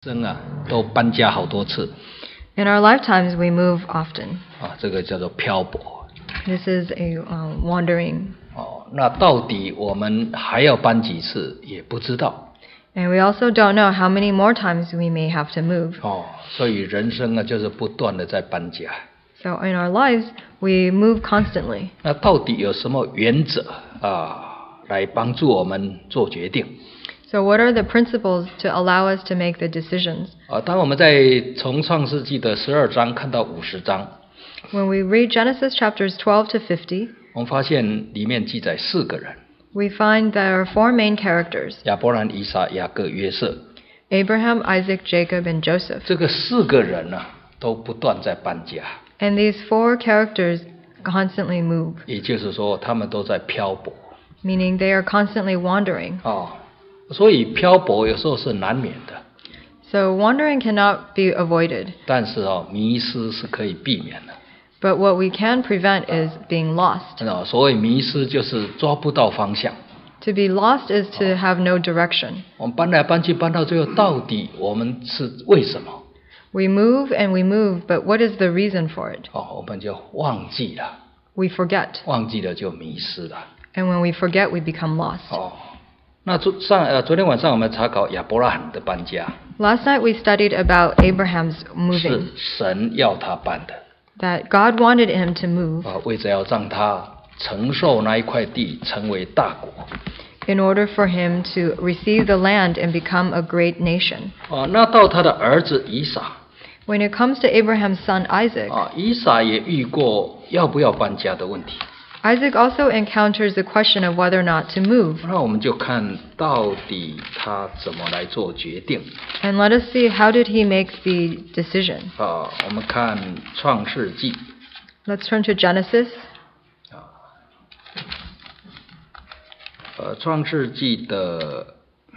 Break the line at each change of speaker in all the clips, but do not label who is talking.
生啊，都搬家好多次。
In our lifetimes, we move often.
这个叫做漂泊。
This is a wandering.
那到底我们还要搬几次也不知道。
And we also don't know how many more times we may have to move.
所以人生啊，就是不断的在搬家。
So in our lives, we move constantly.
那到底有什么原则来帮助我们做决定？
So what are the principles to allow us to make the decisions?
当我们在从创世纪的12章看到50章，
When we read Genesis chapters 12 to 50,
我们发现里面记载4个人：
we find there are 4 main characters:
亚伯兰、以撒、雅各、约瑟。
Abraham, Isaac, Jacob, and Joseph.
这个4个人呢，都不断在搬家。
And these 4 characters constantly move,
也就是说，他们都在漂泊。
meaning they are constantly wandering.
所以漂泊有时候是难免的。
So wandering cannot be avoided.
但是迷失是可以避免的。
But what we can prevent is being lost.
所谓迷失就是抓不到方向。
To be lost is to have no direction.
我们搬来搬去，搬到最后，到底我们是为什么？
We move and we move, but what is the reason for it?
我们就忘记了。
We forget.
忘记了就迷失了。
And when we forget, we become lost.
那昨天晚上我们查考亚伯拉罕的搬家。
Last night we studied about Abraham's
是
moving.
神要他搬的。
That God wanted him to move
为着要让他承受那一块地，成为大国。
in order for him to receive the land and become a great nation.
那到他的儿子以撒。
When it comes to Abraham's son Isaac,
以撒也遇过要不要搬家的问题。
Isaac also encounters the question of whether or not to move.
那我们就看到底他怎么来做决定。
And let us see, how did he make the decision?
我们看创世纪。
Let's turn to Genesis.
创世纪的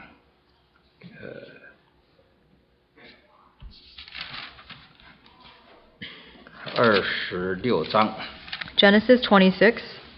26章。
Genesis 26.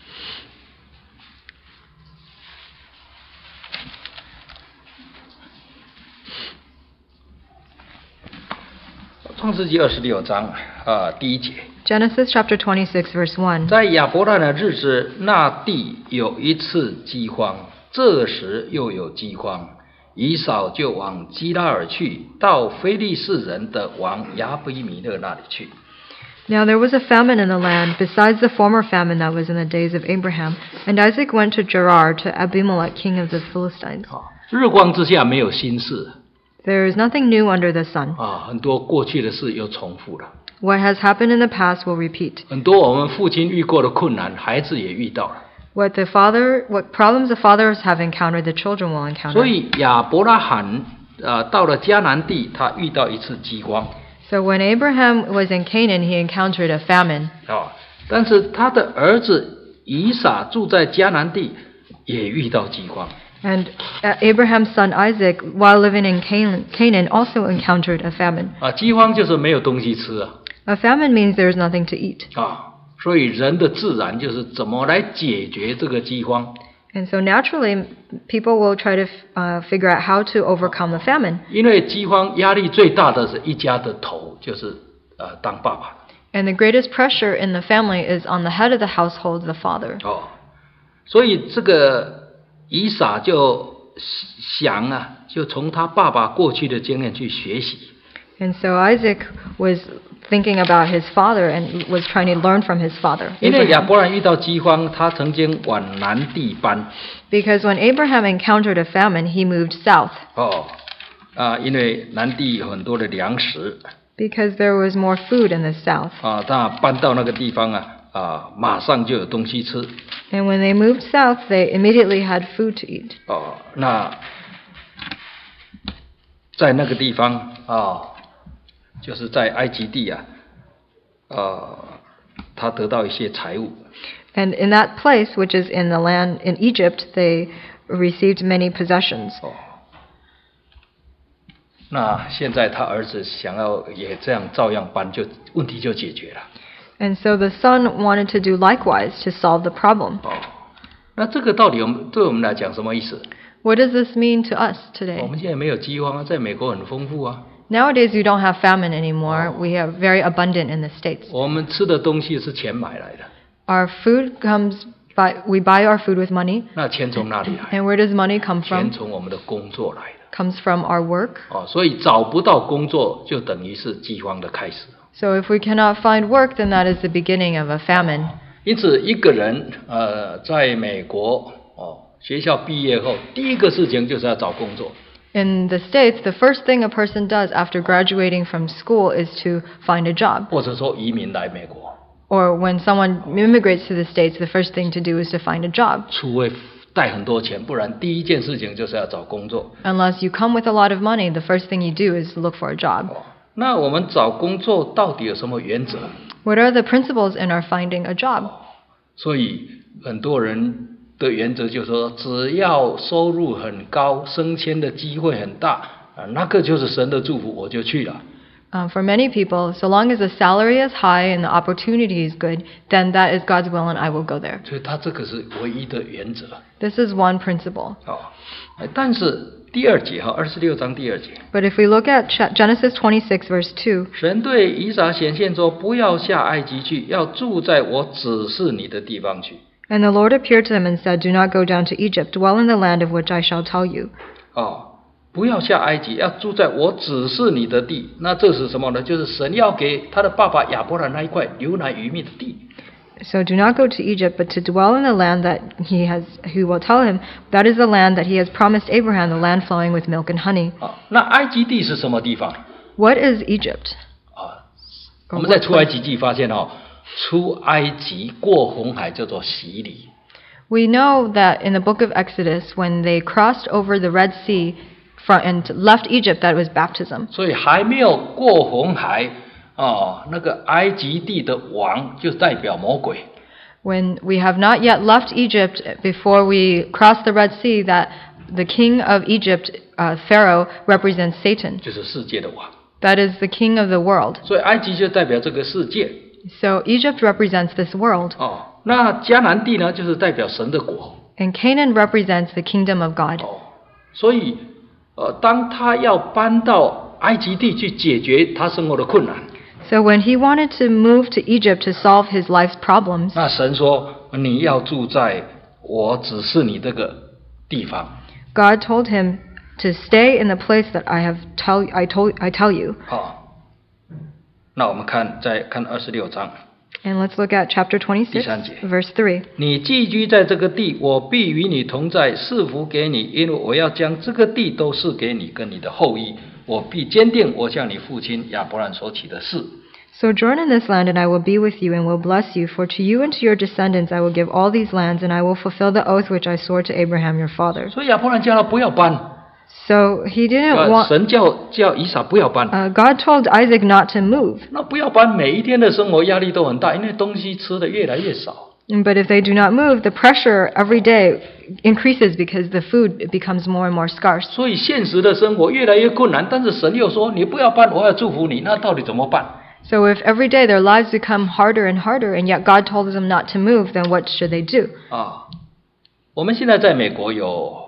创世纪26章第1节。
Genesis chapter 26, verse 1.
在亚伯兰的日子，那地有一次饥荒，这时又有饥荒，以扫就往基拉尔去，到非利士人的王亚比米勒那里去。
Now there was a famine in the land, besides the former famine that was in the days of Abraham. And Isaac went to Gerar, to Abimelech, king of the Philistines.
日光之下没有新事。
There is nothing new under the sun.
很多过去的事又重复了。
What has happened in the past will repeat.
很多我们父亲遇过的困难，孩子也遇到了。
What problems the fathers have encountered, the children will encounter.
所以亚伯拉罕到了迦南地，他遇到一次饥荒。
So when Abraham was in Canaan, he encountered a famine.
但是他的儿子以撒住在迦南地，也遇到饥荒。
And Abraham's son Isaac, while living in Canaan, also encountered a famine.
饥荒就是没有东西吃啊。
A famine means there is nothing to eat.
所以人的自然就是怎么来解决这个饥荒。
And so naturally, people will try to figure out how to overcome the famine.
因为饥荒压力最大的是一家的头，就是当爸爸。
And the greatest pressure in the family is on the head of the household, the father.
所以这个以撒就想就从他爸爸过去的经验去学习。
And so Isaac was thinking about his father and was trying to learn from his father.
因为亚伯兰遇到饥荒，他曾经往南地搬。
Because when Abraham encountered a famine, he moved south.
因为南地有很多的粮食。
Because there was more food in the south.
他搬到那个地方马上就有东西吃。
And when they moved south, they immediately had food to eat.
那在那个地方就是在埃及地他得到一些财物。
And in that place, which is in the land in Egypt, they received many possessions.
那现在他儿子想要也这样照样搬，问题就解决了。
And so the son wanted to do likewise to solve the problem.
那这个道理对我们来讲什么意思？
What does this mean to us today?
我们现在没有饥荒在美国很丰富啊。
Nowadays, we don't have famine anymore. We have very abundant in the States.
我们吃的东西是钱买来的，
Our food comes we buy our food with money.
那钱从哪里来？
And where does money come
钱
from?
从我们的工作来的。
Comes from our work.
所以找不到工作就等于是饥荒的开始。
So if we cannot find work, then that is the beginning of a famine.
因此，一个人在美国学校毕业后，第一个事情就是要找工作。
In the States, the first thing a person does after graduating from school is to find a job.
或者说移民来美国，
Or when someone immigrates to the States, the first thing to do is to find a job.
除非带很多钱，不然第一件事情就是要找工作。
Unless you come with a lot of money, the first thing you do is look for a job.
那我们找工作到底有什么原则？
What are the principles in our finding a job?
所以很多人的原则就是说，只要收入很高，升迁的机会很大，那个就是神的祝福，我就去了。
For many people, so long as the salary is high and the opportunity is good, then that is God's will and I will go there.
所以他这个是唯一的原则。
This is one principle.
但是第二节26章第2节，
But if we look at Genesis 26 verse 2,
神对以撒显现说：“不要下埃及去，要住在我指示你的地方去。”
and the Lord appeared to him and said, Do not go down to Egypt, dwell in the land of which I shall tell you.
不要下埃及，要住在我指示你的地。那这是什么呢？就是神要给他的爸爸亚伯兰那一块流奶与蜜的地。
So do not go to Egypt, but to dwell in the land that he will tell him, that is the land that he has promised Abraham, the land flowing with milk and honey.
那埃及地是什么地方？
What is Egypt?
我们在出埃及记发现出埃及过红海叫做洗礼。
We know that in the book of Exodus, when they crossed over the Red Sea and left Egypt, that was baptism.
所以还没有过红海那个埃及地的王就代表魔鬼。
When we have not yet left Egypt, before we cross the Red Sea, that the king of Egypt, Pharaoh, represents Satan.
就是世界的王。
That is the king of the world.
所以埃及就代表这个世界。
So Egypt represents this world.
那迦南地呢，就是代表神的国。
And Canaan represents the kingdom of God.
所以当他要搬到埃及地去解决他生活的困难，
So when he wanted to move to Egypt to solve his life's problems,
那神说你要住在我指示你这个地方。
God told him to stay in the place that I tell you.
那我们再看26章。
And let's look at chapter 26,
第3节。
verse 3.
你寄居在这个地，我必与你同在，赐福给你，因为我要将这个地都赐给你跟你的后裔。我必坚定我向你父亲亚伯兰所起的誓。
Sojourn in this land, and I will be with you, and will bless you. For to you and to your descendants I will give all these lands, and I will fulfill the oath which I swore to Abraham your father.
所以亚伯兰叫他不要搬。
So he didn't want.
神叫以撒不要搬。
God told Isaac not to move.
那不要搬，每一天的生活压力都很大，因为东西吃的越来越少。
But if they do not move, the pressure every day increases because the food becomes more and more scarce.
所以现实的生活越来越困难，但是神又说你不要搬，我要祝福你，那到底怎么办？
So if every day their lives become harder and harder, and yet God told them not to move, then what should they do?
我们现在在美国有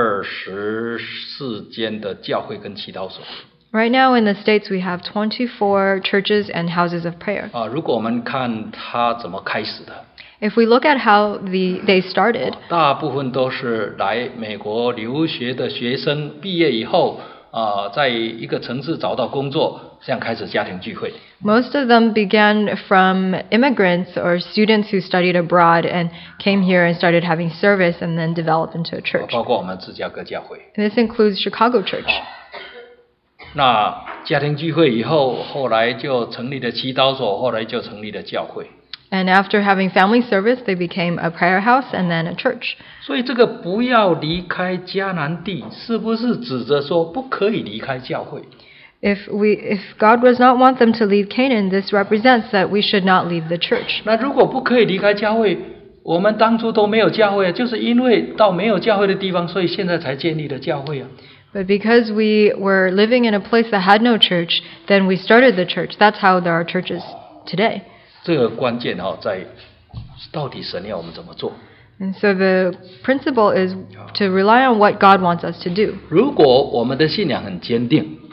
24间的教会跟祈祷所。
Right now in the States, we have 24 churches and houses of prayer.
如果我们看它怎么开始的，
If we look at how they started,
大部分都是来美国留学的学生，毕业以后在一个城市找到工作，这样开始家庭聚会。
most of them began from immigrants or students who studied abroad and came here and started having service and then developed into a church.
包括我们芝加哥教会。
And this includes Chicago Church.
那家庭聚会以后，后来就成立了祈祷所，后来就成立了教会。
And after having family service, they became a prayer house and then a church.
所以这个不要离开迦南地，是不是指着说不可以离开教会？
If God does not want them to leave Canaan, this represents that we should not leave the church.
那如果不可以离开教会，我们当初都没有教会，就是因为到没有教会的地方，所以现在才建立了教会啊。
But because we were living in a place that had no church, then we started the church. That's how there are churches today.
这个关键在到底神要我们怎么做。
And so the principle is to rely on what God wants us to do.
如果我们的信仰很坚定，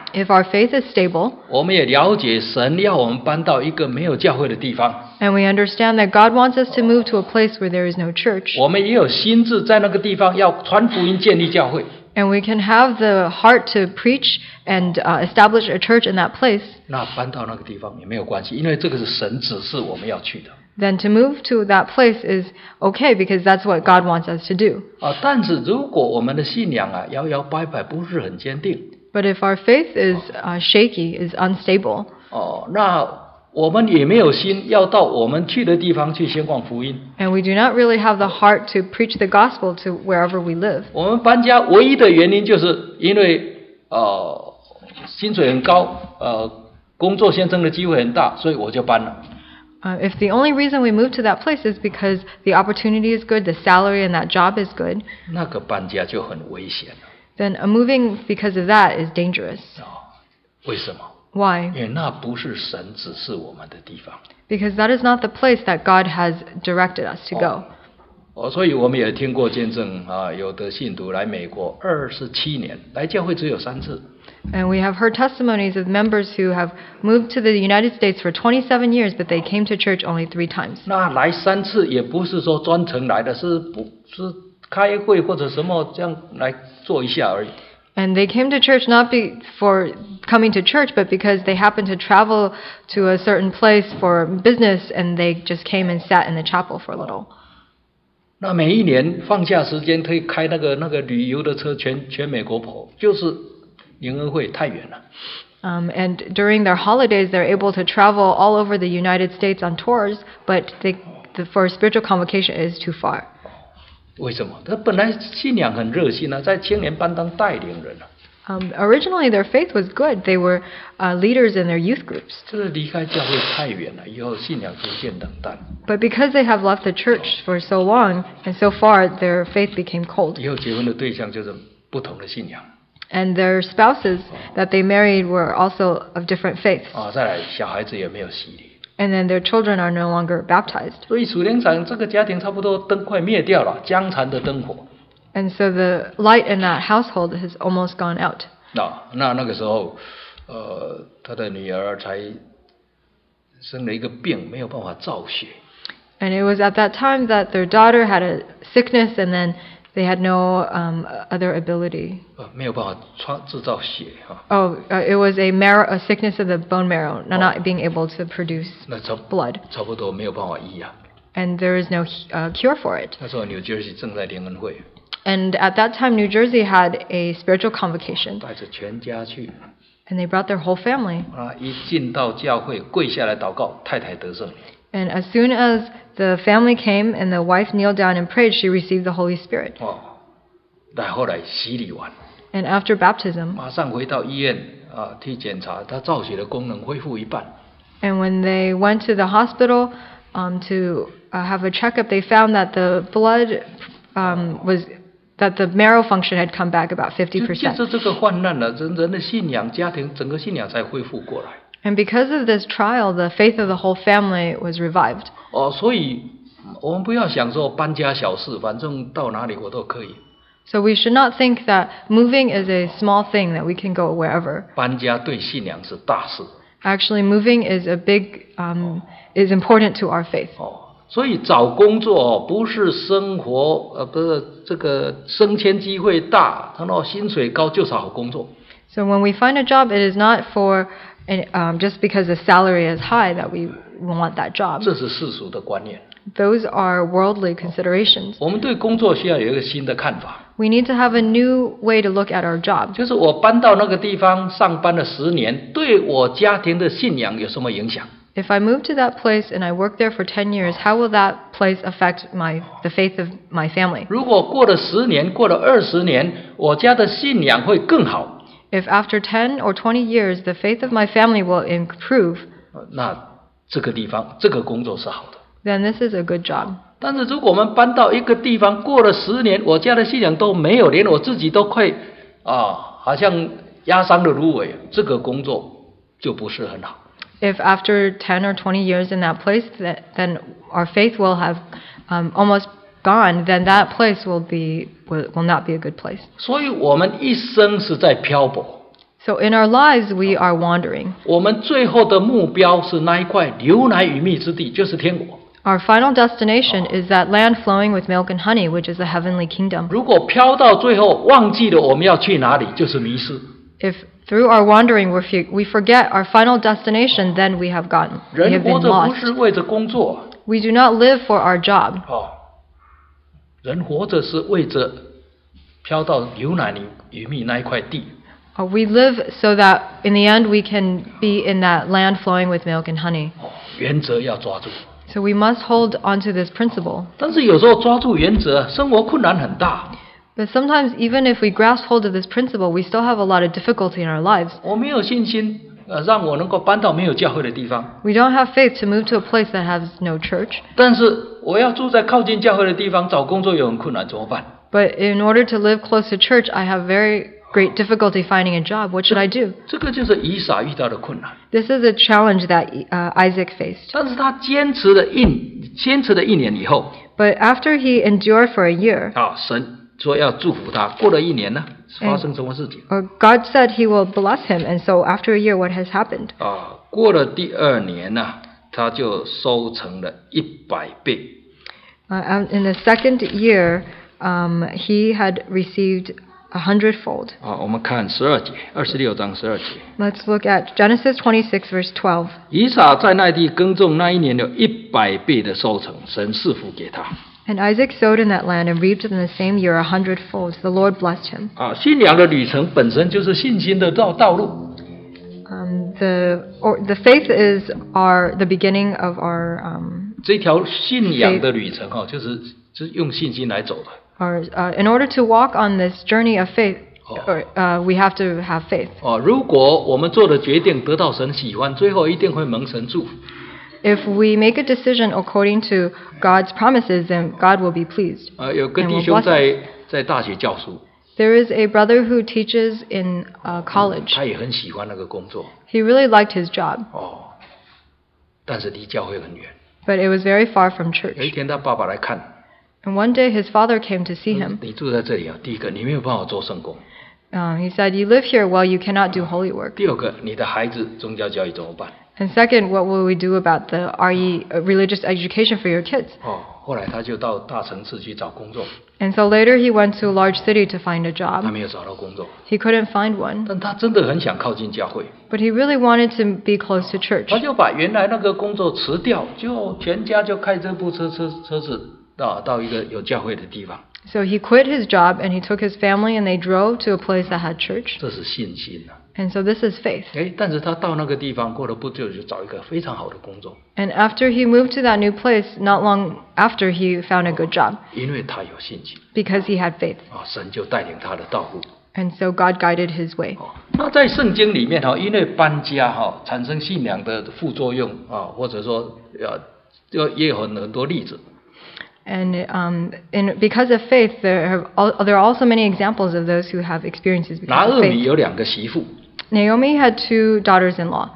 If our faith is stable,
我们也了解神要我们搬到一个没有教会的地方，
and we understand that God wants us to move to a place where there is no church,
我们也有心智在那个地方要传福音、建立教会，
and we can have the heart to preach and establish a church in that place,
那搬到那个地方也没有关系，因为这个是神指示我们要去的。
then to move to that place is okay because that's what God wants us to do.
但是如果我们的信仰摇摇摆摆，不是很坚定，
But if our faith is shaky, is unstable,
那我们也没有心要到我们去的地方去宣讲福音。
and we do not really have the heart to preach the gospel to wherever we live.
我们搬家唯一的原因就是因为薪水很高，工作先生的机会很大，所以我就搬了。
If the only reason we move to that place is because the opportunity is good, the salary and that job is good,
那个搬家就很危险了。
then moving because of that is dangerous.
为什么？
Why?
因为那不是神指示我们的地方。
Because that is not the place that God has directed us to go.
所以我们也听过见证有的信徒来美国27年，来教会只有3次。
And we have heard testimonies of members who have moved to the United States for 27 years, but they came to church only 3 times.
那来3次也不是说专程来的，是开会或者什么这样来做一下而已。
And they came to church not for coming to church, but because they happened to travel to a certain place for business, and they just came and sat in the chapel for a little.
那每一年放假时间可以开那个旅游的车全美国跑，就是灵恩会太远了。
And during their holidays, they're able to travel all over the United States on tours, but for spiritual convocation it is too far.
为什么？他本来信仰很热心啊，在青年班当带领人啊。
Originally, their faith was good. They were leaders in their youth groups.
这个离开教会太远了，以后信仰逐渐冷淡。
But because they have left the church for so long and so far, their faith became cold.
以后结婚的对象就是不同的信仰。
And their spouses that they married were also of different faiths.
再来小孩子也没有洗礼。
And then their children are no longer baptized.
所以属灵上这个家庭差不多灯快灭掉了，江残的灯火。
And so the light in that household has almost gone out.
那个时候，他的女儿才生了一个病，没有办法造血。
And it was at that time that their daughter had a sickness, and then they had no other ability.
没有办法制造血
it was a sickness of the bone marrow, not being able to produce blood.
差不多没有办法医啊。
And there is no cure for it.
那时候 New Jersey 正在联恩会。
And at that time, New Jersey had a spiritual convocation.
带着全家去。
And they brought their whole family.
一进到教会，跪下来祷告，太太得胜。
And as soon as the family came and the wife kneeled down and prayed, she received the Holy Spirit.
后来洗礼完。
And after baptism,
马上回到医院去检查，他造血的功能恢复一半。
And when they went to the hospital to have a checkup, they found that the blood that the marrow function had come back about 50%.
借着这个患难了，人的信仰、家庭整个信仰才恢复过来。
And because of this trial, the faith of the whole family was revived.
所以我们不要想说搬家小事，反正到哪里我都可以。
So we should not think that moving is a small thing that we can go wherever.
搬家对信仰是大事。
Actually, moving is is important to our faith.
所以找工作不是生活不是这个升迁机会大，他那薪水高就是好工作。
So when we find a job, it is not for just because the salary is high that we want that job.
这是世俗的观念。
Those are worldly considerations.
我们对工作需要有一个新的看法。
We need to have a new way to look at our job.
就是我搬到那个地方上班了10年，对我家庭的信仰有什么影响？
If I move to that place and I work there for 10 years, how will that place affect the faith of my family?
如果过了10年，过了20年，我家的信仰会更好。
If after 10 or 20 years the faith of my family will improve,
那这个地方这个工作是好的。
then this is a good job.
但是如果我们搬到一个地方，过了10年，我家的信仰都没有，连我自己都快好像压伤了芦苇，这个工作就不是很好。
If after 10 or 20 years in that place, then our faith will have almost gone, then that place will not be a good place.
所以我们一生是在漂泊。
So in our lives, we are wandering.
我们最后的目标是那一块流奶与蜜之地，就是天国。
Our final destination is that land flowing with milk and honey, which is the heavenly kingdom.
如果飘到最后忘记了我们要去哪里，就是迷失。
If through our wandering we forget our final destination, then we have
人
been
活着不
lost.
是为着工作，
We do not live for our job.
人活着是为着飘到流奶与蜜那一块地。
We live so that in the end we can be in that land flowing with milk and honey.
原则要抓住。
So we must hold onto this principle.
但是有时候抓住原则，生活困难很大。
But sometimes, even if we grasp hold of this principle, we still have a lot of difficulty in our lives.
我没有信心，让我能够搬到没有教会的地方。
We don't have faith to move to a place that has no church.
但是我要住在靠近教会的地方，找工作又很困难，怎么办？
But in order to live close to church, I have very great difficulty finding a job. What should I do?
这个就是以撒遇到的困难。
This is a challenge that Isaac faced.
但是他坚持了一年以后，
But after he endured for a year,
神说要祝福他。过了一年呢，发生什么事情？
God said he will bless him. And so after a year, what has happened?
过了第2年呢，他就收成了100倍。
In the second year, he had received 100-fold.
我们看12节，26章12节。
Let's look at Genesis 26, verse 12.
以撒在那地耕种，那一年有100倍的收成，神赐福给他。
And Isaac sowed in that land and reaped in the same year 100-fold. The Lord blessed him.
信仰的旅程本身就是信心的道路。
The faith is the beginning of our
这条信仰的旅程就是用信心来走的。
in order to walk on this journey of faith, we have to have faith.
如果我们做的决定得到神喜欢，最后一定会蒙神祝福。
If we make a decision according to God's promises, then God will be pleased.
有个弟兄在大学教书，
There is a brother who teaches in college.
他也很喜欢那个工作。
He really liked his job,
但是离教会很远。
but it was very far from
有一
church.
天他爸爸来看，
And one day his father came to see him.
你住在这里啊，第一个你没有办法做圣工，
He said, "You live here, well, you cannot do holy work.
第二个你的孩子宗教教育怎么办？
And second, what will we do about the religious education for your kids?"
后来他就到大城市去找工作，
And so later he went to a large city to find a
他
job.
没有找到工作，
He couldn't find one,
但他真的很想靠近教会，
but he really wanted to be close to church.
他就把原来那个工作辞掉，就全家就开这部车子到一个有教会的地方，
So he quit his job and he took his family and they drove to a place that had church.
这是信心啊。
And so this is faith.
但是他到那个地方过了不久就找一个非常好的工作，
And after he moved to that new place, not long after he found a good job
因为他有信心，
because he had faith.
神就带领他的道路。
And so God guided his way.
那在圣经里面因为搬家产生信仰的副作用或者说也有很多例子。
And because of faith, there are also many examples of those who have experiences
拿
because
俄
of
米
faith.
有2个媳妇
Naomi had 2 daughters-in-law.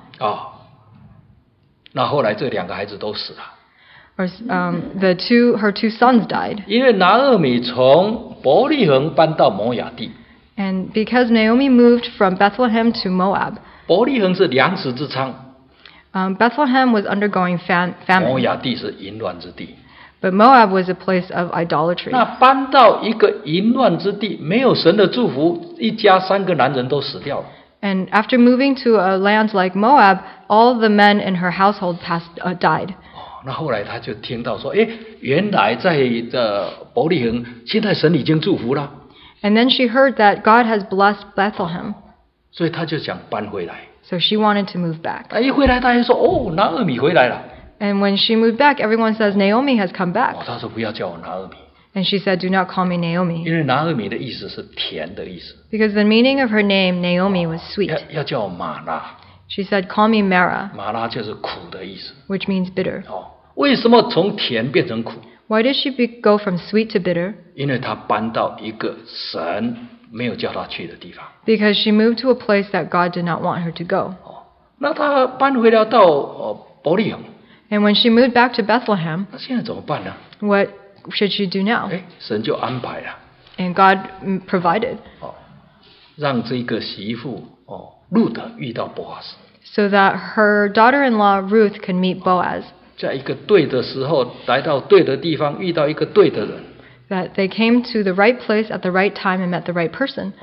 那后来这2个孩子都死了，
Or her 2 sons died.
因为拿俄米从伯利恒搬到摩亚地，
And because Naomi moved from Bethlehem to Moab,
伯利恒是粮食之仓，
Bethlehem was undergoing
摩
famine,
亚地是淫乱之地。
but Moab was a place of idolatry.
那搬到一个淫乱之地，没有神的祝福，一家3个男人都死掉了。
And after moving to a land like Moab, all the men in her household died.
那后来他就听到说，原来在伯利恒，现在神已经祝福了，
And then she heard that God has blessed Bethlehem,
所以他就想搬回来。
so she wanted to move back.
他一回来，大家说，拿俄米回来了。
And when she moved back, everyone says Naomi has come back.
他说不要叫我拿俄米，
And she said, "Do not call me Naomi."
因为拿俄米的意思是甜的意思，
Because the meaning of her name, Naomi, was sweet.
要叫我玛拉，
She said, "Call me Mara,"
玛拉就是苦的意思。
which means bitter.
为什么从甜变成苦？
Why did she go from sweet to bitter?
因为他搬到一个神没有叫他去的地方。
Because she moved to a place that God did not want her to go.
那他搬回来到伯利恒，
And when she moved back to Bethlehem,
那现在怎么办呢？
what should she do now?
神就安排了，
And God provided.
让这个媳妇路得遇到波阿斯，
so that her daughter-in-law Ruth could meet Boaz.
在一个对的时候来到对的地方，遇到一个对的人。
That they came to the right place at the right time and met the right person.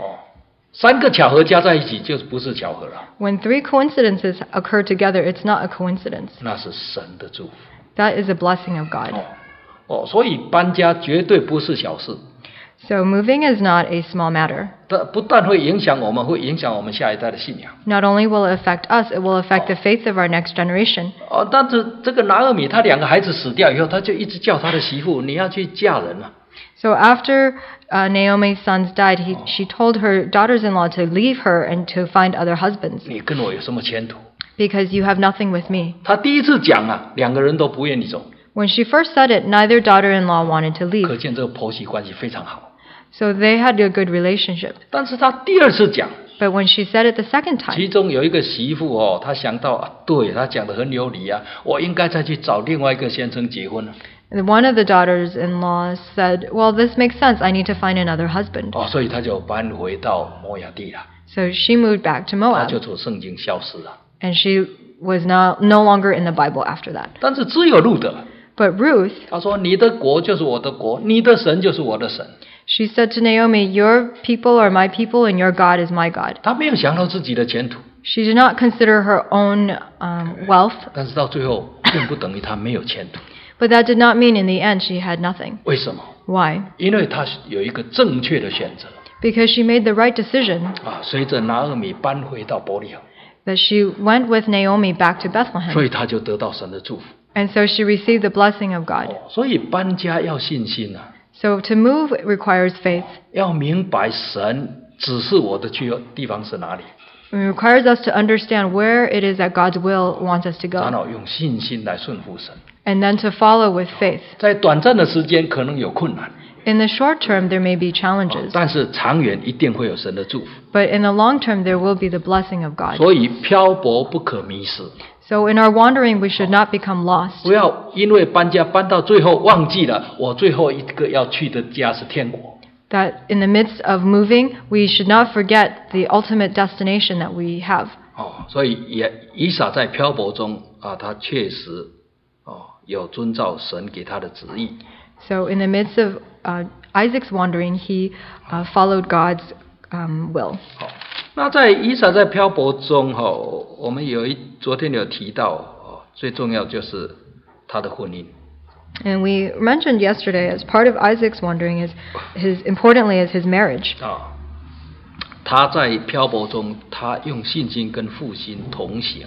3个巧合加在一起就不是巧合了，
When 3 coincidences occur together, it's not a coincidence.
那是神的祝福。
That is a blessing of God.
所以搬家绝对不是小事，
So moving is not a small matter.
它不但会影响我们，会影响我们下一代的信仰。
Not only will it affect us, it will affect the faith of our next generation.
但是这个拿俄米他2个孩子死掉以后，他就一直叫他的媳妇，你要去嫁人了。
So after Naomi's sons died, she told her daughters-in-law to leave her and to find other husbands
你跟我有什么前途？
because you have nothing with me.
他第一次讲啊，2个人都不愿意走，
When she first said it, neither daughter-in-law wanted to
可
leave.
见这个婆媳关系非常好。
So they had a good relationship.
但是他第2次讲，
But when she said it the second
其
time,
中有一个媳妇她想到啊，对他讲的很有理啊，我应该再去找另外一个先生结婚了。
one of the daughters-in-law said, well, this makes sense. I need to find another husband.
所以他就搬回到摩亚地了，
So she moved back to
他
Moab,
就从圣经消失了。
and she was now no longer in the Bible after that.
但是只有路得，
But Ruth,
他说：“你的国就是我的国，你的神就是我的神。
she said to Naomi, your people are my people and your God is my God. ”
他没有想到自己的前途，
She did not consider her own wealth,
但是到最后并不等于他没有前途。
but that did not mean in the end she had nothing.
为什么？
Why?
因为他有一个正确的选择
Because she made the right decision
啊。随着拿俄米搬回到伯利恒，
that she went with Naomi back to
所
Bethlehem.
以他就得到神的祝福。
And so she received the blessing of God.
所以搬家要信心啊，
So to move requires faith.
要明白神指示我的去地方是哪里，
It requires us to understand where it is that God's will wants us to
然
go.
后用信心来顺服神。
And then to follow with faith.
在短暂的时间可能有困难，
In the short term, there may be challenges.
但是长远一定会有神的祝福。
But in the long term, there will be the blessing of God.
所以漂泊不可迷失，
So in our wandering, we should not become lost.
不要因为搬家搬到最后忘记了，我最后一个要去的家是天国。
That in the midst of moving, we should not forget the ultimate destination that we have.
所以以撒在漂泊中啊，他确实有遵照神给他的旨意。
So in the midst of Isaac's wandering, he followed God's will.
那在以撒在漂泊中我们昨天有提到最重要就是他的婚姻。
And we mentioned yesterday, as part of Isaac's wandering, importantly is his marriage.
他在漂泊中，他用信心跟父亲同行。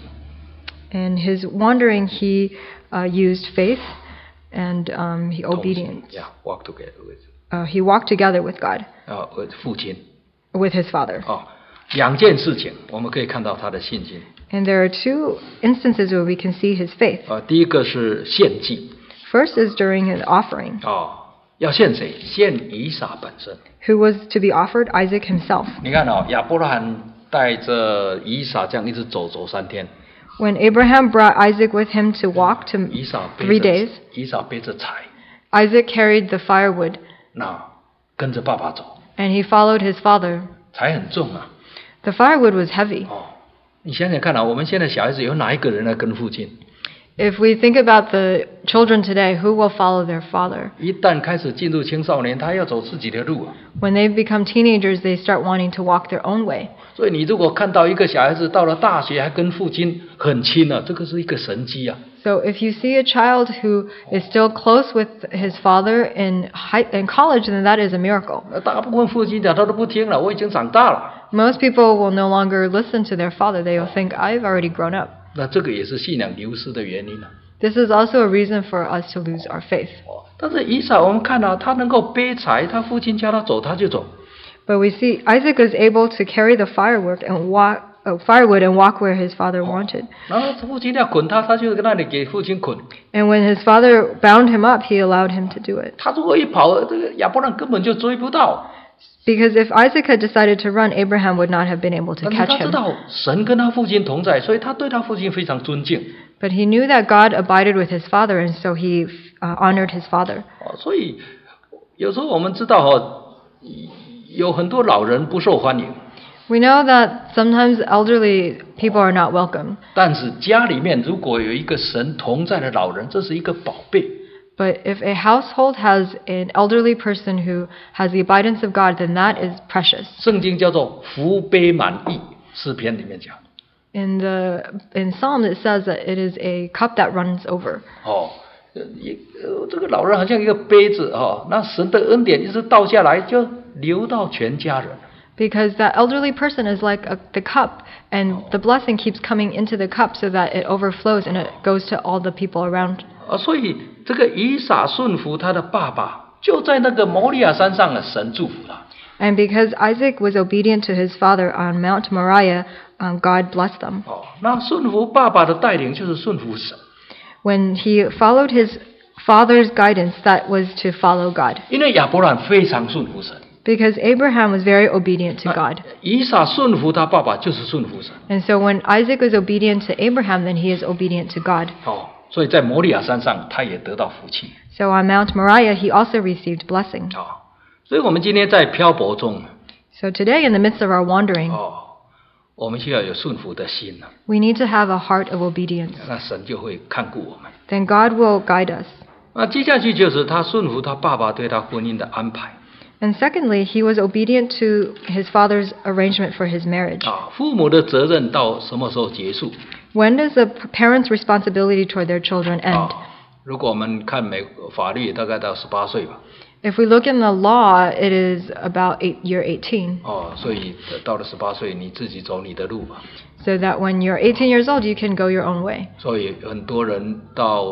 In his wandering, he used faith and he
同行
obedience.
Yeah, walk together with
He walked together with God,
父亲。
with his father.
2件事情我们可以看到他的信心。
And there are 2 instances where we can see his faith.
第一个是献祭。
First is during his offering.
要献谁？献以撒本身。
Who was to be offered? Isaac himself.
你看亚伯拉罕带着以撒这样一直走3天。
When Abraham brought Isaac with him to walk to
以撒
3 days,
以撒背着柴，
Isaac carried the firewood
那跟着爸爸走，
and he followed his father.
柴很重啊。
The firewood was heavy.
你想想看我们现在小孩子有哪一个人来跟父亲？
If we think about the children today, who will follow their father?
一旦开始进入青少年，他要走自己的路啊。
When they become teenagers, they start wanting to walk their own way.
所以你如果看到一个小孩子到了大学还跟父亲很亲啊，这个是一个神迹啊。
So if you see a child who is still close with his father in college, then that is a miracle.
大部分父亲讲他都不听了，我已经长大了。
Most people will no longer listen to their father. They will think, I've already grown up.
那这个也是信仰流失的原因啊。
This is also a reason for us to lose our faith.
但是以撒我们看到他能够背柴，他父亲叫他走他就走。
But we see Isaac is able to carry the firewood and walk where his father wanted.
然后父亲要捆他，他就跟那里给父亲捆。
And when his father bound him up, he allowed him to do it.
他如果一跑，这个亚伯兰根本就追不到。
Because if Isaac had decided to run, Abraham would not have been able to
但是
catch
他知
him.
道神跟他父亲同在，所以他对他父亲非常尊敬。
But he knew that God abided with his father, and so he honored his father.
所以有时候我们知道有很多老人不受欢迎。
We know that sometimes elderly people are not welcome,
但是家里面如果有一个神同在的老人，这是一个宝贝。
but if a household has an elderly person who has the abidance of God, then that is precious.
圣经叫做福杯满溢，诗篇里面讲。
In Psalms it says that it is a cup that runs over.
这个老人好像一个杯子那神的恩典一直倒下来，就流到全家人。
Because that elderly person is like the cup, and the blessing keeps coming into the cup so that it overflows and it goes to all the people around.
所以这个以撒顺服他的爸爸，就在那个摩利亚山上的神祝福他。
And because Isaac was obedient to his father on Mount Moriah, God blessed them.
那顺服爸爸的带领就是顺服神。
When he followed his father's guidance, that was to follow God.
因为亚伯兰非常顺服神。
Because Abraham was very obedient to God.
以撒顺服他爸爸就是顺服神。
And so when Isaac was obedient to Abraham, then he is obedient to God.
所以在摩利亚山上他也得到福气。
So on Mount Moriah, he also received blessing.
所以我们今天在漂泊中，
So today, in the midst of our wandering,
我们需要有顺服的心，
we need to have a heart of obedience.
那神就会看顾我们。
Then God will guide us.
那接下去就是他顺服他爸爸对他婚姻的安排。
And secondly, he was obedient to his father's arrangement for his marriage.
父母的责任到什么时候结束？
When does a parent's responsibility toward their children end?
如果我们看美国法律，大概到18岁吧。
If we look in the law, it is about year 18.
所以到了18岁，你自己走你的路吧。
So that when you're 18 years old, you can go your own way.
所以很多人到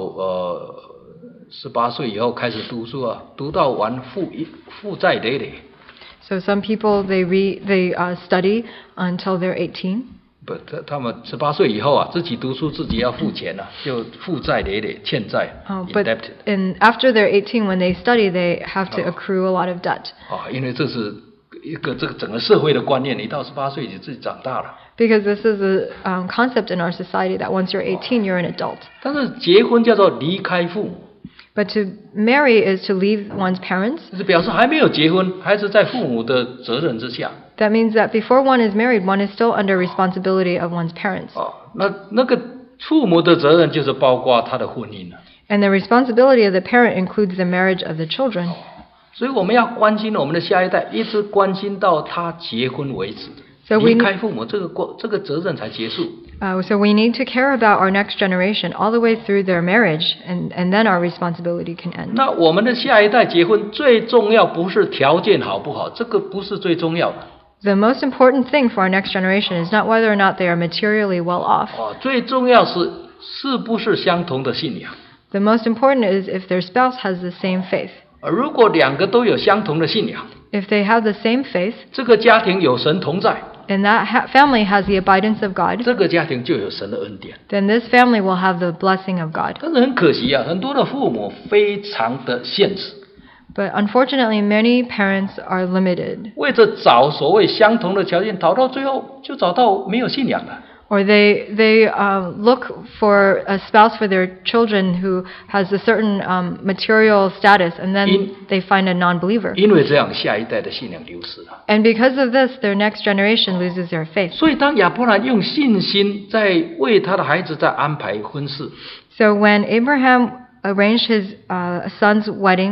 18岁以后开始读书读到完负债累累。
So some people they study until they're 18.
不，他们18岁以后自己读书自己要付钱就负债累累，欠债。
But after they're 18, when they study, they have to accrue a lot of debt.
因为这是一个这个整个社会的观念，你到18岁你自己长大了。
Because this is a concept in our society that once you're 18, you're an adult.
但是结婚叫做离开父母。
But to marry is to leave one's parents.
就是表示还没有结婚，还是在父母的责任之下。
That means that before one is married, one is still under responsibility of one's parents.
那个父母的责任就是包括他的婚姻。
And the responsibility of the parent includes the marriage of the children.
所以我们要关心我们的下一代，一直关心到他结婚为止。
So
离开父母这个责任才结束。
So we need to care about our next generation all the way through their marriage, and then our responsibility can end.
那我们的下一代结婚最重要不是条件好不好，这个不是最重要的。
The most important thing for our next generation is not whether or not they are materially well off.
最重要是不是相同的信仰。
The most important is if their spouse has the same faith.
如果两个都有相同的信仰，
If they have the same faith,
这个家庭有神同在，
and that family has the abidance of God,
这个家庭就有神的恩典。
then this family will have the blessing of God.
但是很可惜很多的父母非常的现实。
But unfortunately, many parents are limited.
为着找所谓相同的条件，找到最后就找到没有信仰的。
Or they look for a spouse for their children who has a certain material status, and then they find a non-believer.
因为这样，下一代的信仰流失了。
And because of this, their next generation loses their faith.
所以，当亚伯兰用信心在为他的孩子在安排婚事，
So when Abraham arranged his son's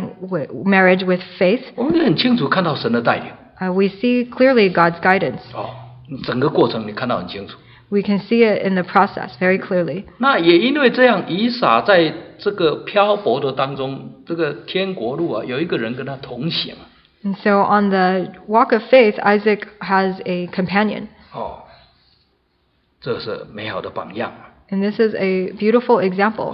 marriage with faith,
我们就很清楚看到神的带领。
we see clearly God's guidance.
整个过程你看到很清楚。
We can see it in the process very clearly.
那也因为这样，以撒在这个漂泊的当中，这个天国路有一个人跟他同行。
And so on the walk of faith, Isaac has a companion.
这是美好的榜样。
And this is a beautiful example.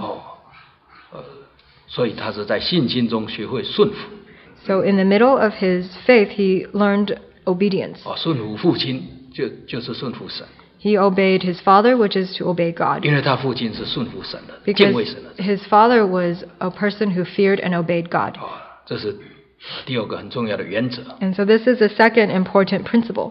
所以他是在信心中学会顺服。
So in the middle of his faith, he learned obedience.
顺服父亲就是顺服神。
He obeyed his father, which is to obey God.
因为他父亲是顺服神的，敬畏神的。
Because his father was a person who feared and obeyed God.
这是第二个很重要的原则。
And so this is the second important principle.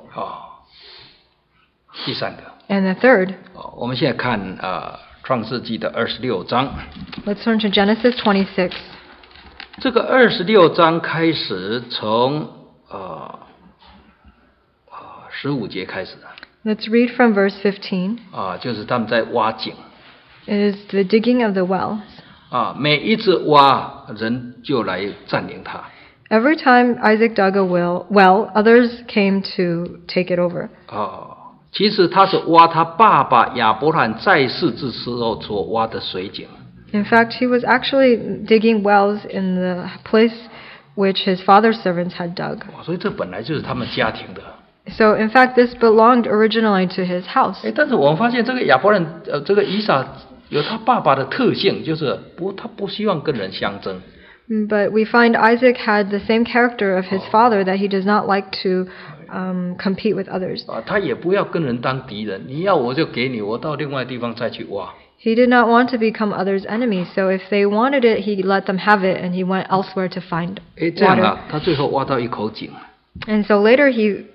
第三个。
And the third.
我们现在看创世纪的26章。
Let's turn to Genesis 26.
这个26章开始从 15节开始
Let's read from verse 15.
就是他们在挖井
It is the digging of the wells.
每一次挖人就来占领它
Every time Isaac dug a well, others came to take it over.
其实他是挖他爸爸亚伯兰在世之时候所挖的水井
In fact, he was actually digging wells in the place which his father's servants had dug.
所以这本来就是他们家庭的
So, in fact, this belonged originally to his house.
但是我们发现这个亚伯兰这个以撒有他爸爸的特性，就是他不希望跟人相争
But we find Isaac had the same character of his father, that he does not like to compete with others.
他也不要跟人当敌人，你要我就给你，我到另外地方再去挖
He did not want to become others' enemies, so if they wanted it, he let them have it, and he went elsewhere to find
这样
water.
他最后挖到一口井
And so later he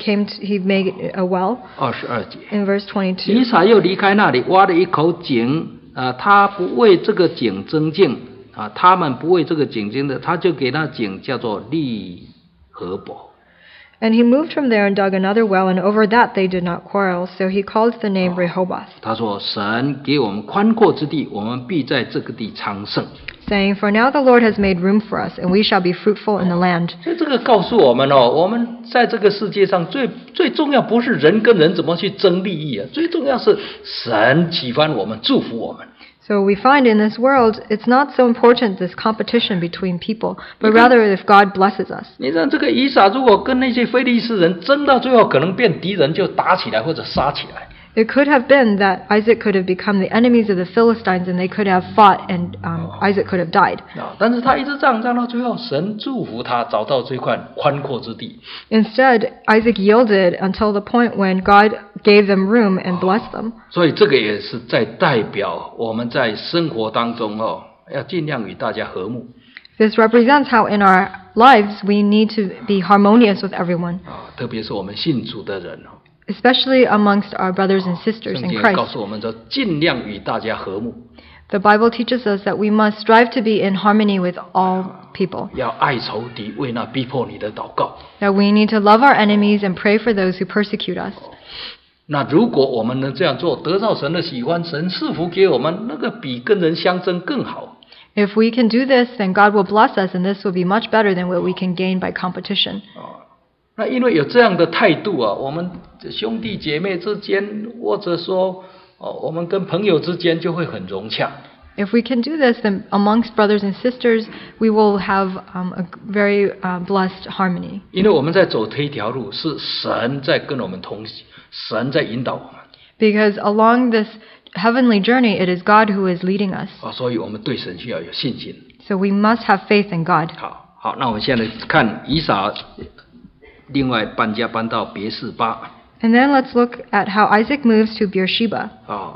made a well
22节
in verse
以
22.
撒又离开那里，挖了一口井他不为这个井增进他们不为这个井增的，他就给那井叫做利和伯
And he moved from there and dug another well, and over that they did not quarrel, so he called the name Rehoboth,
他说神给我们宽阔之地，我们必在这个地昌盛
saying, For now the Lord has made room for us, and we shall be fruitful in the land.
所以这个告诉我们我们在这个世界上最重要不是人跟人怎么去争利益最重要是神喜欢我们，祝福我们
So we find in this world, it's not so important, this competition between people, but rather if God blesses us.
你看这个以撒如果跟那些非利士人争到最后可能变敌人，就打起来或者杀起来
It could have been that Isaac could have become the enemies of the Philistines, and they could have fought, and Isaac could have died.
但是他一直这样到最后神祝福他找到这块宽阔之地
Instead, Isaac yielded until the point when God gave them room and blessed them.
所以这个也是在代表我们在生活当中要尽量与大家和睦
This represents how in our lives we need to be harmonious with everyone,
特别是我们信主的人
especially amongst our brothers and sisters
圣
in
经也告
Christ.
诉我们说尽量与大家和睦
The Bible teaches us that we must strive to be in harmony with all people,
要爱仇敌，为那逼迫你的祷告
that we need to love our enemies and pray for those who persecute us.
那如果我们能这样做，得到神的喜欢，神赐福给我们，那个比跟人相争更好
If we can do this, then God will bless us, and this will be much better than what we can gain by competition.
那因为有这样的态度我们兄弟姐妹之间，或者说我们跟朋友之间就会很融洽
If we can do this, then amongst brothers and sisters, we will have a very blessed harmony.
因为我们在走这一条路，是神在跟我们同行，神在引导我们
Because along this heavenly journey, it is God who is leading us.
所以我们对神需要有信心
So we must have faith in God.
好，那我们现在看以撒另外搬家搬到别是巴
And then let's look at how Isaac moves to Beersheba.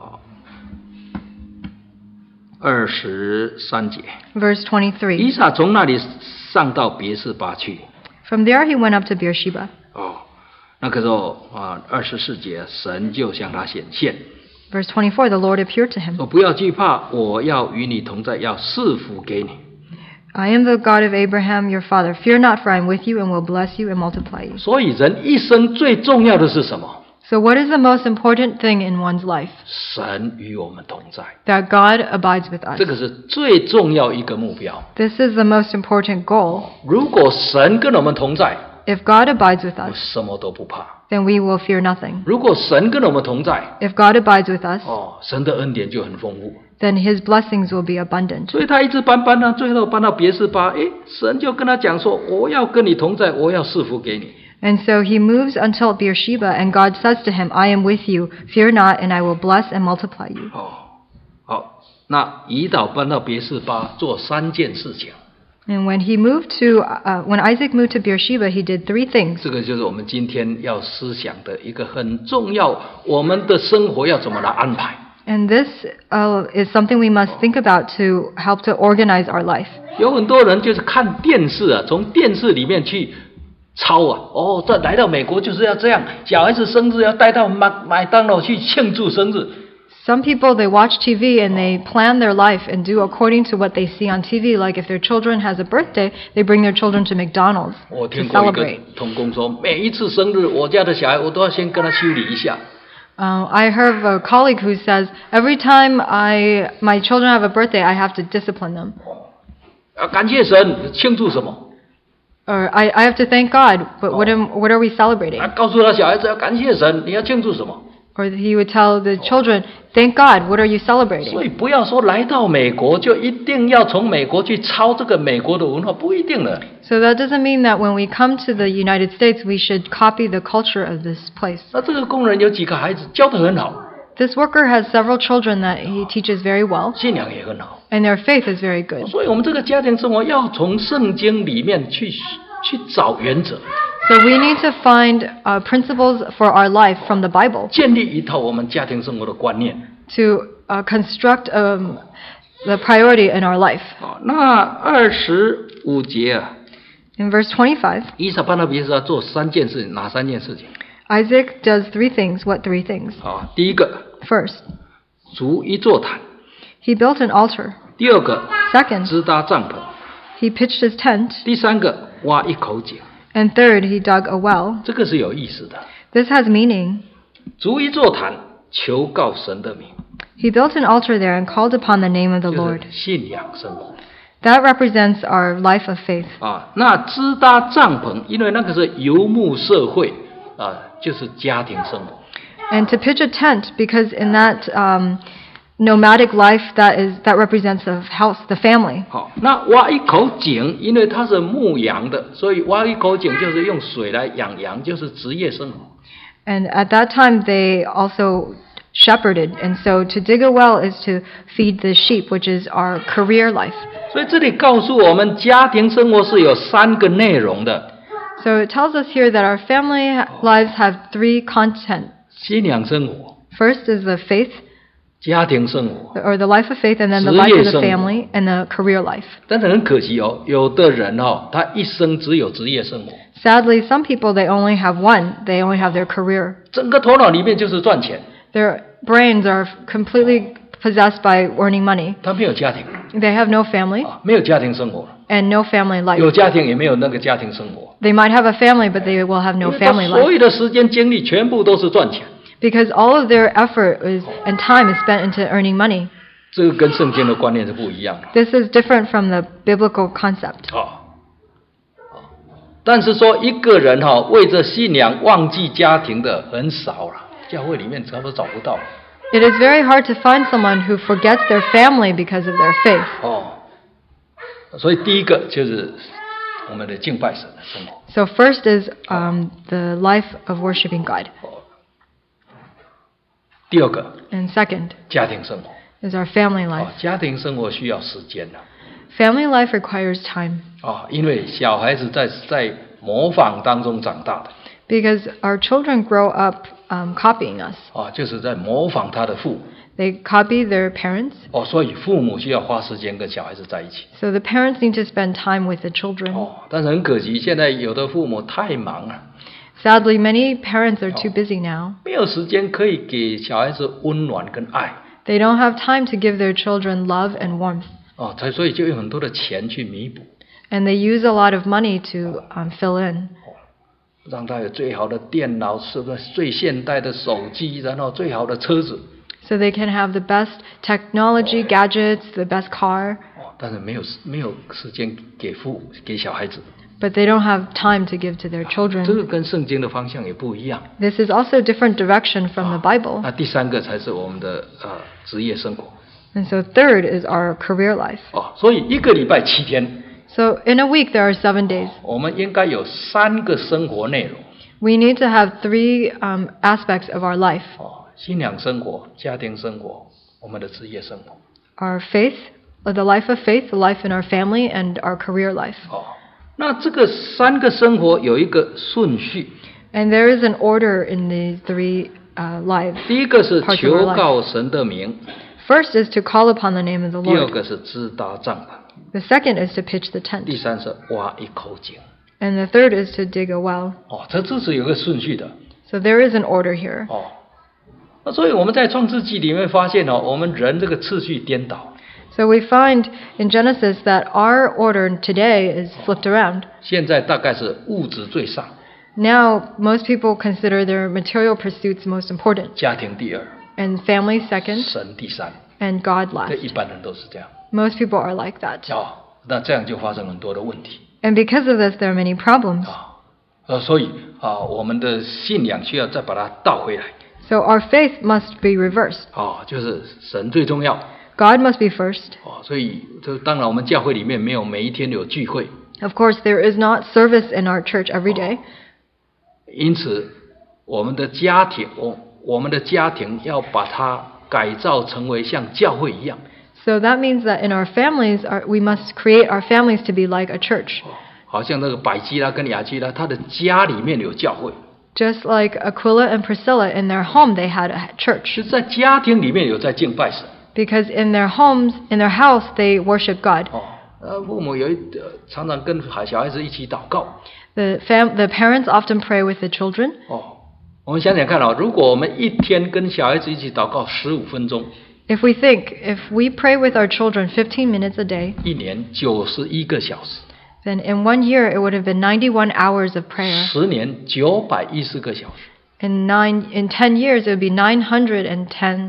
23节
Verse
以
23.
撒从那里上到别是巴去
From there he went up to Beersheba.
那个时候24节神就向他显现
Verse 24, the Lord appeared to him.
说不要惧怕，我要与你同在，要赐福给你
I am the God of Abraham, your father. Fear not, for I am with you and will bless you and multiply you.
所以人一生最重要的是什么？
So what is the most important thing in one's life?
神与我们同在，
That God abides with us.
这个是最重要一个目标。
This is the most important goal.
如果神跟我们同在，
If God abides with
我
us,
什么都不怕；
then we will fear nothing.
如果神跟我们同在，
If God abides with us,
神的恩典就很丰富。
then his blessings will be abundant.
所以他一直搬到最后搬到别是巴，神就跟他讲说：“我要跟你同在，我要赐福给你。”
And so he moves until Beersheba, and God says to him, I am with you, fear not, and I will bless and multiply you.
好，那以导搬到别是巴做3件事情，
And when Isaac moved to Beersheba, he did 3 things.
这个就是我们今天要思想的一个很重要，我们的生活要怎么来安排。
And this is something we must think about to help to organize our life.
有很多人就是看电视从电视里面去抄这来到美国就是要这样，小孩子生日要带到麦当劳去庆祝生日。
Some people, they watch TV and they plan their life and do according to what they see on TV. Like if their children has a birthday, they bring their children to McDonald's
我
to
听过一个
celebrate.
童工说，每一次生日，我家的小孩我都要先跟他修理一下。
I heard a colleague who says, every time my children have a birthday, I have to discipline them.
感谢神，庆祝什么？
Or I have to thank God, but what are we celebrating?
告诉他小孩子要感谢神，你要庆祝什么？
Or he would tell the children, thank God, what are you
所
celebrating?
以不要说来到美国就一定要从美国去抄这个美国的文化，不一定的。
So that doesn't mean that when we come to the United States, we should copy the culture of this place.
那这个工人有几个孩子，教得很好，
This worker has several children that he teaches very well,
信仰也很好。
and their faith is very good.
所以我们这个家庭生活要从圣经里面去找原则，
So we need to find principles for our life from the Bible
建立一套我们家庭生活的观念。
to construct the priority in our life.
那25节啊，
In verse 25,
以撒巴拿别是要做3件事情，哪3件事情？
Isaac does three things. What three things?
第一个，
First,
筑一座坛；
he built an altar.
第二个，
Second,
支搭帐篷；
he pitched his tent.
第三个，挖一口井。
And third, he dug a well.
这个是有意思的。
This has meaning.
筑一座坛，求告神的名，
He built an altar there and called upon the name of the
就
Lord.
是信仰生活。
That represents our life of faith.
那支搭帐篷，因为那个是游牧社会就是家庭生活。
And to pitch a tent, because in that nomadic life, that represents the house, the family.
好，那挖一口井，因为它是牧羊的，所以挖一口井就是用水来养羊，就是职业生活。
And at that time, they also shepherded. And so to dig a well is to feed the sheep, which is our career life.
所以这里告诉我们，家庭生活是有3个内容的：
So it tells us here that our family lives have three content.
信仰生活、
First is the faith,
家庭生活。
or the life of faith, and then the life of the family and the career life.
但是很可惜哦，有的人他一生只有职业生活，
Sadly, some people, they only have one. They only have their career.
整个头脑里面就是赚钱，
Their brains are completely possessed by earning money.
他没有家庭，
They have no family
没有家庭生活，
and no family life.
有家庭也没有那个家庭生活。
They might have a family, but they will have no
因为他
family
所
life
有的时间精力全部都是赚钱，
because all of their effort and time is spent into earning money.
这个跟圣经的观念是不一样的。
This is different from the biblical concept.
但是说一个人为着信仰忘记家庭的很少了，教会里面差不多找不到。
It is very hard to find someone who forgets their family because of their faith.
所以第一个就是我们的敬拜神的生活。
So first is the life of worshiping God.
第二个，
And second
家庭生活。
is our family life.
家庭生活需要时间的。
Family life requires time
因为小孩子在模仿当中长大的。
because our children grow up copying us.
就是在模仿他的父母。
They copy their parents.
所以父母需要花时间跟小孩子在一起。
So the parents need to spend time with the children.
但是很可惜，现在有的父母太忙了，
Sadly, many parents are too busy now.
没有时间可以给小孩子温暖跟爱。
They don't have time to give their children love and warmth.
所以就用很多的钱去弥补，
And they use a lot of money to fill in.
让他有最好的电脑，是不是最现代的手机，然后最好的车子。
So they can have the best technology, gadgets, the best car.
但是没有时间给小孩子。
But they don't have time to give to their
这
children.
个跟圣经的方向也不一样。
This is also a different direction from the Bible.
那第三个才是我们的职业生活。
And so third is our career life.
所以一个礼拜7天，
So in a week there are 7 days.
我们应该有3个生活内容。
We need to have 3 aspects of our life.
信仰生活、家庭生活、我们的职业生活。
Our faith, the life of faith, the life in our family, and our career life.
那这个3个生活有一个顺序。
And there is an order in these 3 lives.
第一个是
Parts of our
求
life.
告神的名，
First is to call upon the name of the
第二
Lord.
个是支搭帐篷，
The second is to pitch the tent.
第三是挖一口井。
And the third is to dig a well.
这是有个顺序的。
So there is an order here.
所以我们在创世纪里面发现我们人这个次序颠倒。
So we find in Genesis that our order today is flipped around.
现在大概是物质最上，
Now, most people consider their material pursuits most important,
家庭第二，
and family second,
神第三。
and God
这
last.
一般人都是这样。
Most people are like that.
那这样就发生很多的问题。
And because of this, there are many problems.
所以我们的信仰需要再把它倒回来。
So our faith must be reversed.
就是神最重要。
God must be first.
所以当然我们教会里面没有每一天有聚会，
Of course, there is not service in our church every day.
因此我们的家庭，我们的家庭要把它改造成为像教会一样。
So that means that in our families, we must create our families to be like a church.
好像那个百基拉跟雅基拉，他的家里面有教会，
Just like Aquila and Priscilla, in their home they had a church.
是在家庭里面有在敬拜神。
Because in their homes, in their house, they worship God.
父母常常跟小孩子一起祷告。
The parents often pray with the children.
我们想想看如果我们一天跟小孩子一起祷告15分钟，
If we pray with our children 15 minutes a day,
一年91个小时，
then in 1 year it would have been 91 hours of prayer.
10年910个小时。
In 10 years, it would be 910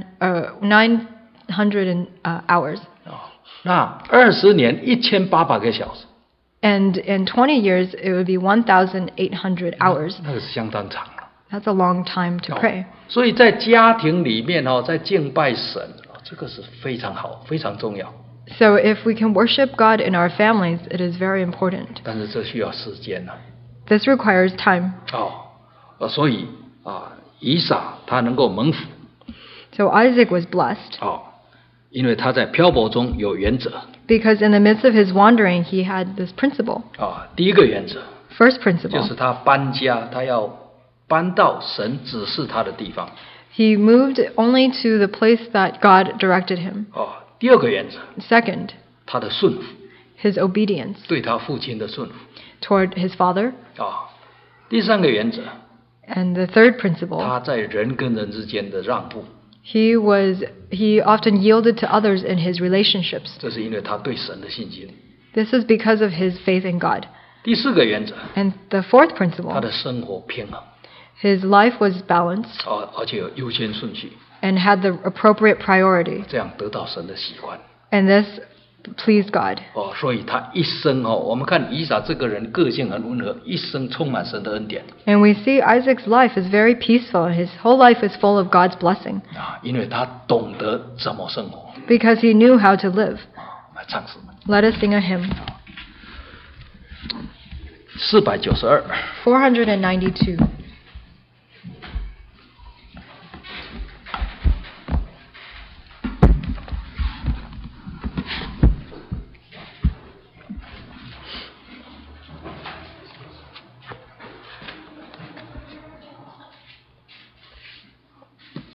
hours.
那20年1800个小时，
And in 20 years, it would be 1,800 hours.
那个是相当长了。
That's a long time to pray.
所以在家庭里面在敬拜神，这个是非常好，非常重要。
So if we can worship God in our families, it is very important.
但是这需要时间呢。
This requires time.
所以以撒他能够蒙福。
So Isaac was blessed
因为他在漂泊中有原则。
because in the midst of his wandering, he had this principle.
第一个原则
First
就
principle,
是他搬家，他要搬到神指示他的地方。
he moved only to the place that God directed him.
第二个原则，
Second,
他的顺服，
his obedience
对他父亲的顺服。
toward his father.
第三个原则，
And the third principle,
他在人跟人之间的让步，
he often yielded to others in his relationships.
这是因为他对神的信心。
This is because of his faith in God.
第四个原则，
And the fourth
他
principle,
的生活平衡，
his life was balanced
而且有优先顺序，
and had the appropriate priority.
这样得到神的喜欢。
And this pleased God.
所以他一生我们看以撒这个人个性很温和，一生充满神的恩典。
And we see Isaac's life is very peaceful, and his whole life is full of God's blessing
因为他懂得怎么生活。
because he knew how to live.
来唱诗
Let us sing a hymn.
492。
492.